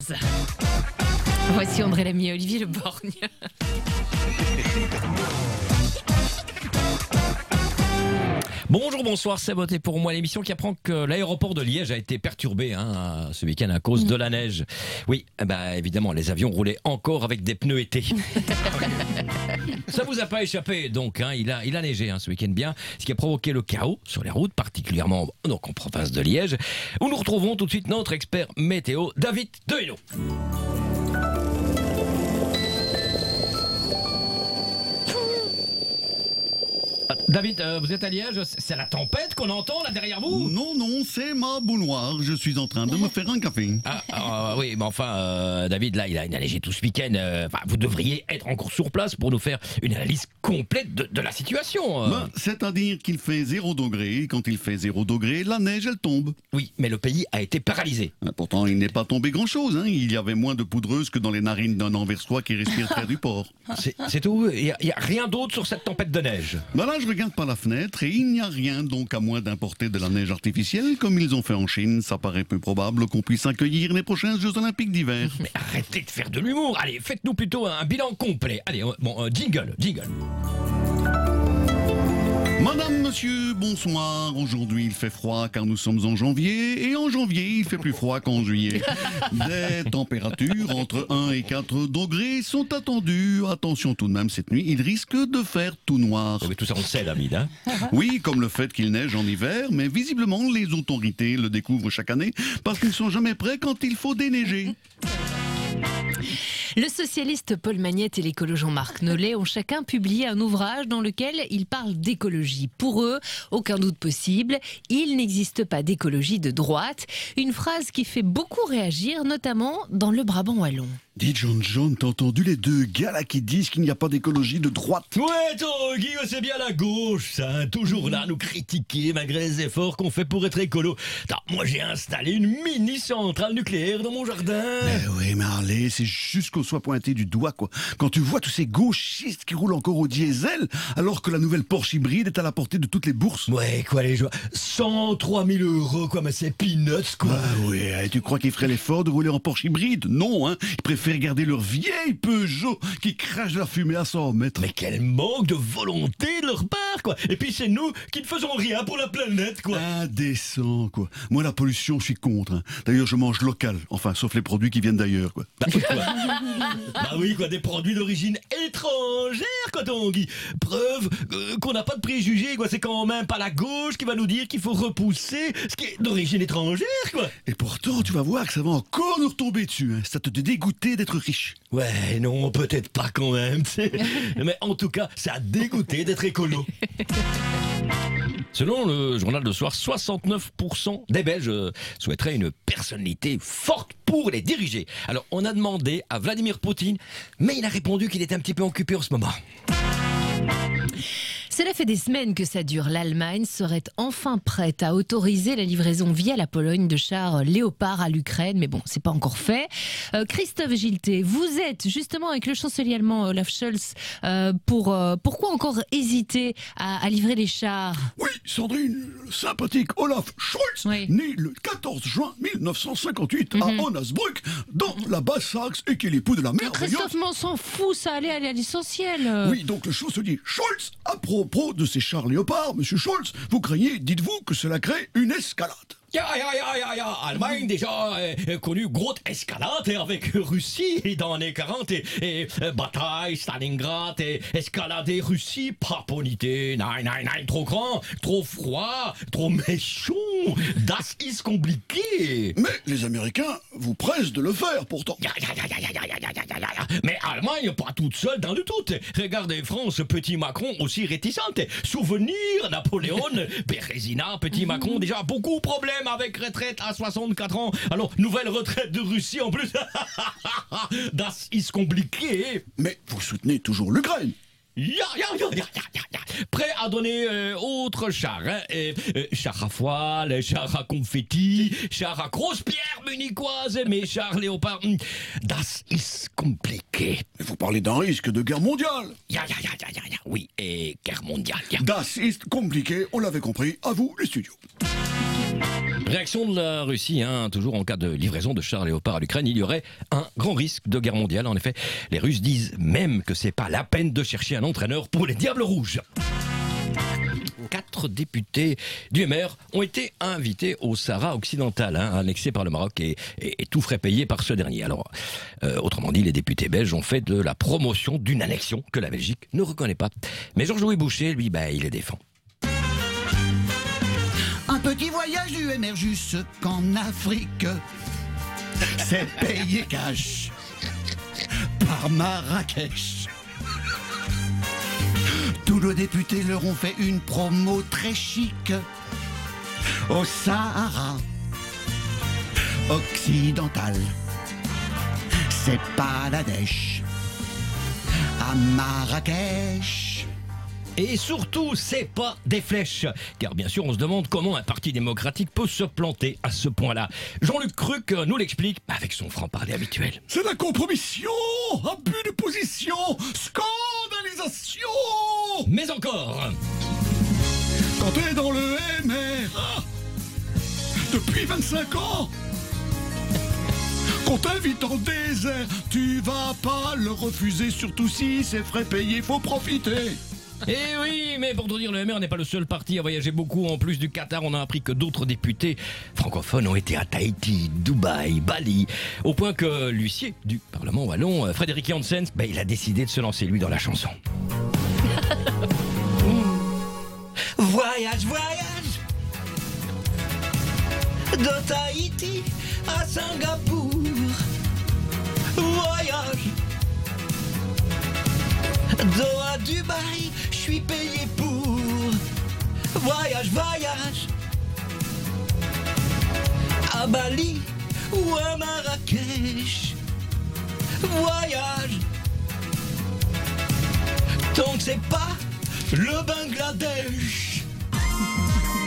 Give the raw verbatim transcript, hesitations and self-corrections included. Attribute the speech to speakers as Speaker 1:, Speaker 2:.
Speaker 1: Nice. Voici André Lamy et Olivier Le Borgne.
Speaker 2: Bonjour, bonsoir, c'est Voté pour moi, l'émission qui apprend que l'aéroport de Liège a été perturbé hein, ce week-end à cause de la neige. Oui, bah, évidemment, les avions roulaient encore avec des pneus été. Ça vous a pas échappé, donc hein, il, a, il a neigé hein, ce week-end bien, ce qui a provoqué le chaos sur les routes, particulièrement donc, en province de Liège, où nous retrouvons tout de suite notre expert météo, David Dehainaut. David, euh, vous êtes à Liège, c'est la tempête qu'on entend là derrière vous?
Speaker 3: Non, non, c'est ma boule noire, je suis en train de me faire un café.
Speaker 2: Ah, ah oui, mais enfin, euh, David, là, il a, il a neigé tout ce week-end. Euh, enfin, vous devriez être encore sur place pour nous faire une analyse complète de, de la situation. Euh.
Speaker 3: Ben, c'est-à-dire qu'il fait zéro degré, quand il fait zéro degré, la neige, elle tombe.
Speaker 2: Oui, mais le pays a été paralysé.
Speaker 3: Pourtant, il n'est pas tombé grand-chose, hein. Il y avait moins de poudreuse que dans les narines d'un Anversois qui respire près du port.
Speaker 2: C'est, c'est tout? Il n'y a, a rien d'autre sur cette tempête de neige?
Speaker 3: Ben là, je regarde par la fenêtre et il n'y a rien, donc à moins d'importer de la neige artificielle, comme ils ont fait en Chine, ça paraît peu probable qu'on puisse accueillir les prochains Jeux Olympiques d'hiver.
Speaker 2: Mais arrêtez de faire de l'humour. Allez, faites-nous plutôt un bilan complet. Allez, euh, bon, euh, jingle, jingle.
Speaker 3: Madame, monsieur, bonsoir. Aujourd'hui, il fait froid car nous sommes en janvier et en janvier, il fait plus froid qu'en juillet. Des températures entre un et quatre degrés sont attendues. Attention tout de même, cette nuit, il risque de faire tout noir.
Speaker 2: Mais tout ça, on le sait, David, hein?
Speaker 3: Oui, comme le fait qu'il neige en hiver, mais visiblement, les autorités le découvrent chaque année parce qu'ils ne sont jamais prêts quand il faut déneiger.
Speaker 1: Le socialiste Paul Magnette et l'écolo Jean-Marc Nollet ont chacun publié un ouvrage dans lequel ils parlent d'écologie. Pour eux, aucun doute possible, il n'existe pas d'écologie de droite. Une phrase qui fait beaucoup réagir, notamment dans le Brabant wallon.
Speaker 3: Dis John John, t'as entendu les deux gars là qui disent qu'il n'y a pas d'écologie de droite?
Speaker 2: Ouais, Tanguy, c'est bien la gauche, ça, hein, toujours là à nous critiquer malgré les efforts qu'on fait pour être écolo. Attends, moi j'ai installé une mini centrale nucléaire dans mon jardin.
Speaker 3: Mais oui, mais allez, c'est juste qu'on soit pointé du doigt, quoi. Quand tu vois tous ces gauchistes qui roulent encore au diesel, alors que la nouvelle Porsche hybride est à la portée de toutes les bourses.
Speaker 2: Ouais, quoi, les joueurs, cent trois mille euros, quoi, mais c'est peanuts, quoi.
Speaker 3: Ah oui, et tu crois qu'ils feraient l'effort de rouler en Porsche hybride? Non, hein, ils préfèrent garder leur vieille Peugeot qui crache de la fumée à cent mètres.
Speaker 2: Mais quel manque de volonté de leur part, quoi. Et puis c'est nous qui ne faisons rien pour la planète, quoi.
Speaker 3: Indécent, quoi. Moi, la pollution, je suis contre. Hein. D'ailleurs, je mange local. Enfin, sauf les produits qui viennent d'ailleurs, quoi.
Speaker 2: Bah, quoi. Bah oui, quoi, des produits d'origine étrangère, quoi, Tanguy. Preuve euh, qu'on n'a pas de préjugés, quoi. C'est quand même pas la gauche qui va nous dire qu'il faut repousser ce qui est d'origine étrangère, quoi.
Speaker 3: Et pourtant, tu vas voir que ça va encore nous retomber dessus. Hein. Ça te dégoûter d'être riche.
Speaker 2: Ouais, non, peut-être pas quand même, t'sais. Mais en tout cas, ça a dégoûté d'être écolo. Selon le journal de soir, soixante-neuf pour cent des Belges souhaiteraient une personnalité forte pour les diriger. Alors, on a demandé à Vladimir Poutine, mais il a répondu qu'il était un petit peu occupé en ce moment.
Speaker 1: Cela fait des semaines que ça dure. L'Allemagne serait enfin prête à autoriser la livraison via la Pologne de chars Léopard à l'Ukraine. Mais bon, c'est pas encore fait. Euh, Christophe Gillet, vous êtes justement avec le chancelier allemand Olaf Scholz. Euh, pour, euh, pourquoi encore hésiter à, à livrer les chars?
Speaker 3: Oui, Sandrine, le sympathique Olaf Scholz,
Speaker 1: oui.
Speaker 3: né le quatorze juin mille neuf cent cinquante-huit mm-hmm. à Onasbruck, dans la Basse-Saxe, et qui est l'époux de la mère.
Speaker 1: Christophe, mais on s'en fout, ça allait aller à l'essentiel.
Speaker 3: Oui, donc le chancelier Scholz, à propos de ces chars Léopard, monsieur Scholz, vous craignez, dites-vous, que cela crée une escalade?
Speaker 2: Ya, ya, ya, ya, ya, Allemagne déjà euh, connu grosse escalade avec Russie et dans les quarante et, et euh, bataille Stalingrad et escalade Russie, paponité, nein, nein, nein, trop grand, trop froid, trop méchant, das ist compliqué.
Speaker 3: Mais les Américains vous pressent de le faire pourtant.
Speaker 2: Ya, ya, ya, ya, ya, ya, ya, ya, ya, ya. Mais Allemagne pas toute seule dans le tout. Regardez France, petit Macron aussi réticente. Souvenir Napoléon, Bérésina, petit Macron déjà beaucoup de problèmes avec retraite à soixante-quatre ans. Alors, nouvelle retraite de Russie en plus. Das ist compliqué.
Speaker 3: Mais vous soutenez toujours l'Ukraine.
Speaker 2: Ya, ya, ya, ya, ya, ya, ya. Prêt à donner euh, autre char, hein, euh, euh, char à foile, char à confetti, char à grosse pierre munichoise, mais char léopard. Das ist compliqué.
Speaker 3: Mais vous parlez d'un risque de guerre mondiale.
Speaker 2: Ya, ya, ya, ya, ya, ya. Oui, et guerre mondiale. Ya.
Speaker 3: Das ist compliqué, on l'avait compris. À vous, les studios.
Speaker 2: Réaction de la Russie, hein, toujours en cas de livraison de chars Léopard à l'Ukraine, il y aurait un grand risque de guerre mondiale. En effet, les Russes disent même que c'est pas la peine de chercher un entraîneur pour les Diables Rouges. Quatre députés du M R ont été invités au Sahara occidental, hein, annexé par le Maroc et, et, et tout frais payé par ce dernier. Alors, euh, autrement dit, les députés belges ont fait de la promotion d'une annexion que la Belgique ne reconnaît pas. Mais Georges-Louis Boucher, lui, bah, il les défend.
Speaker 3: Un petit voyage du M R jusqu'en Afrique, c'est payé cash par Marrakech. Tous nos députés leur ont fait une promo très chic au Sahara occidental. C'est pas la dèche à Marrakech.
Speaker 2: Et surtout, c'est pas des flèches. Car bien sûr, on se demande comment un parti démocratique peut se planter à ce point-là. Jean-Luc Cruc nous l'explique avec son franc-parler habituel.
Speaker 3: C'est la compromission, abus de position, scandalisation.
Speaker 2: Mais encore,
Speaker 3: quand t'es dans le M R depuis vingt-cinq ans, qu'on t'invite en désert, tu vas pas le refuser, surtout si c'est frais payés, faut profiter.
Speaker 2: Eh oui, mais pour tout dire, le M R n'est pas le seul parti à voyager beaucoup. En plus du Qatar, on a appris que d'autres députés francophones ont été à Tahiti, Dubaï, Bali, au point que l'huissier du Parlement wallon, Frédéric Janssens, ben, il a décidé de se lancer lui dans la chanson. Voyage, voyage de Tahiti à Singapour. Voyage Doha, Dubaï, je suis payé pour. Voyage, voyage à Bali ou à Marrakech. Voyage tant que c'est pas le Bangladesh.